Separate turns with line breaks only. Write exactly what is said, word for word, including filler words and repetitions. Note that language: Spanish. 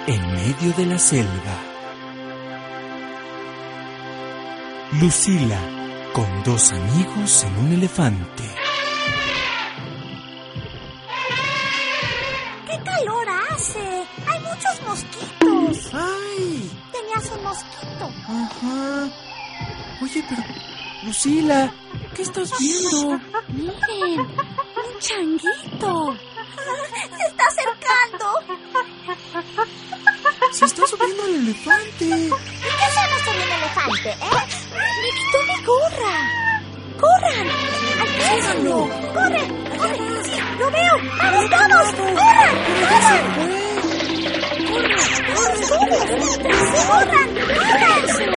en medio de la selva. Lucila, con dos amigos en un elefante.
¡Qué calor hace! ¡Hay muchos mosquitos!
¡Ay!
Tenías un mosquito.
Ajá. Oye, pero... Lucila, ¿qué estás viendo?
Miren, un changuito. Se está acercando.
Se está subiendo al elefante.
¿Y qué hacemos con un elefante, eh? Me quitó mi gorra. ¡Corran! ¡Alcánzalo! ¡Corre! ¡Corre! ¡Sí, lo veo! ¡Vamos todos! ¡Corran! ¡Corran! ¡Corran! ¡Corran! ¡Corran! ¡Corran!